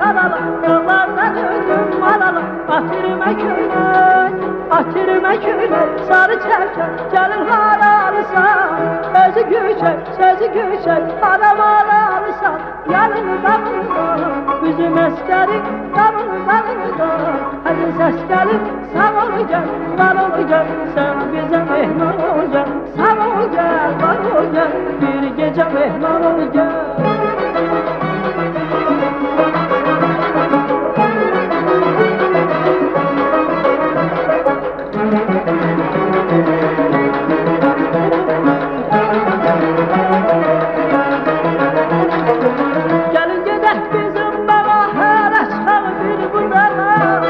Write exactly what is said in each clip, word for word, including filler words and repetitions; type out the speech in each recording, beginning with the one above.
salalı, dağlardan ödüm alalı. Atırma köynək, atırma köynək, sarı çərkən, gəlin hara alırsan. Özü göçək, sözü göçək, aramalı alırsan. Gəlin damında, bizim əskəri, damını damında. Həzin səs gəlir, sağ ol gəl, var ol gəl, sən bizə mehman ol gəl. Sağ ol gəl, var ol gəl, bir gecə mehman ol gəl. Gəlin gedək bizim bağa, hərə çıxaq bir budana.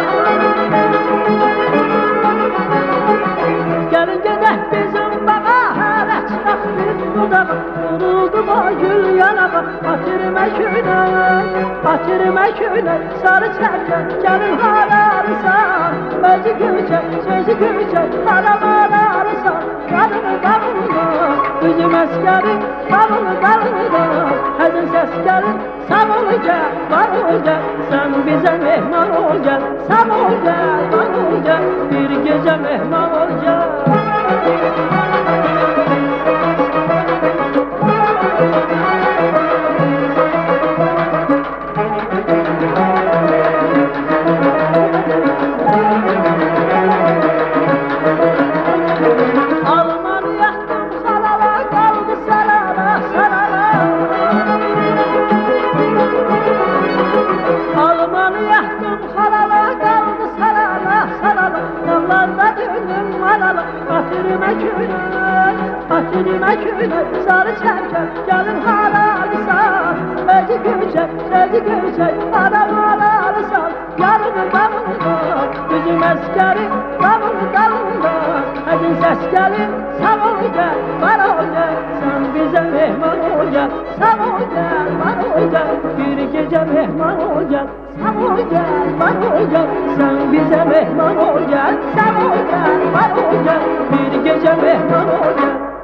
Gəlin gedək bizim bağa, hərə çıxaq bir budana. Vuruldu da gül yanağa, atırma köynək, atırma köynək, sarı çərkən, gəlin hara alırsan. Özü göçək, sözü göçək, aramalı alırsan. Qarını qarını, üzüm əskəri, qarını qarını. Həzin səs gəlir, sağ ol gəl, var ol gəl, sən bizə mehman ol gəl. Sağ ol gəl, var ol gəl, bir gecə mehman ol gəl. Atırma köynək, atırma köynək, sarı çərkən, gəlin hara alırsan. Özü göçək, sözü göçək, aramalı alırsan. Yarını damında, üzüm əskəri, damını damında. Həzin səs gəlir, sağ ol gəl, var ol gəl, sən bizə mehman ol gəl. Sağ ol gəl, var ol gəl, bir gecə mehman ol gəl. Sağ ol gəl, var ol gəl, sən bizə mehman ol gəl. Sağ ol gəl, var ol gəl, bir gecə mehman ol gəl.